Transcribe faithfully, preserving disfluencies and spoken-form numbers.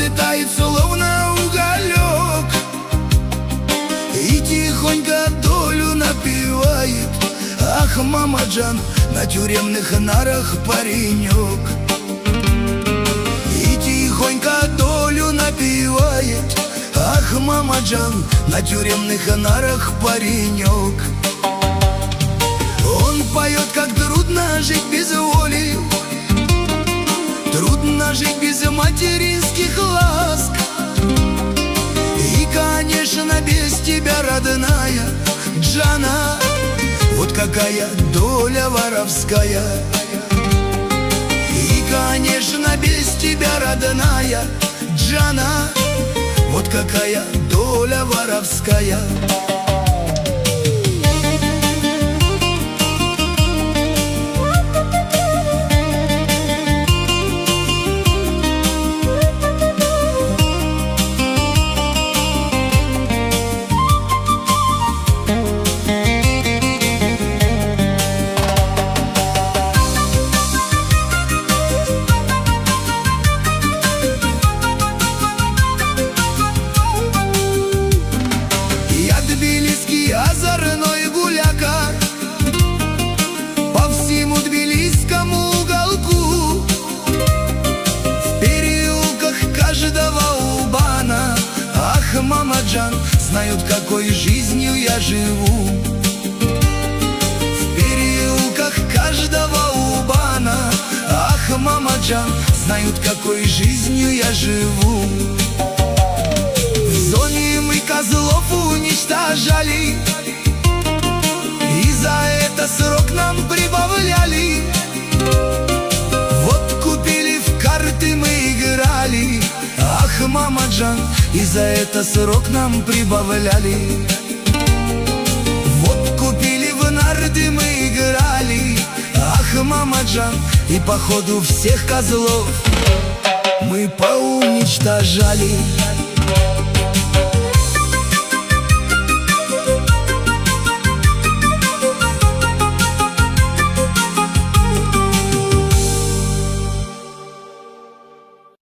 взлетает словно уголек и тихонько долю напевает. Ах, Мамаджан, на тюремных нарах паренек. И тихонько долю напевает. Ах, Мамаджан, на тюремных нарах паренек. Он поет, как трудно жить без воли, трудно жить без материнских ласк. И, конечно, без тебя, родная Джана, вот какая доля воровская. И, конечно, без тебя, родная Джана, вот какая доля воровская. Озорной гуляка по всему тбилисскому уголку, в переулках каждого улбана. Ах, Мамаджан, знают, какой жизнью я живу. В переулках каждого улбана. Ах, Мамаджан, знают, какой жизнью я живу. В зоне мы козлов уничтожали, и за это срок нам прибавляли. Вот купили, в карты мы играли. Ах, Мамаджан, и за это срок нам прибавляли. Вот купили, в нарды мы играли. Ах, Мамаджан, и походу всех козлов мы поуничтожали.